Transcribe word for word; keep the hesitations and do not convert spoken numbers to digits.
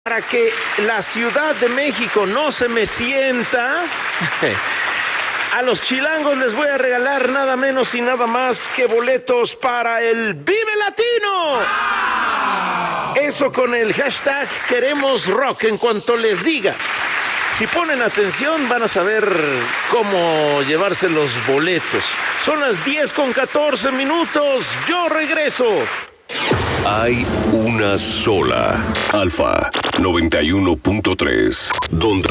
Para que la Ciudad de México no se me sienta, a los chilangos les voy a regalar nada menos y nada más que boletos para el Vive Latino. Eso con el hashtag Queremos Rock. En cuanto les diga, si ponen atención van a saber cómo llevarse los boletos. Son las diez con catorce minutos. Yo regreso. Hay una sola Alfa noventa y uno punto tres, donde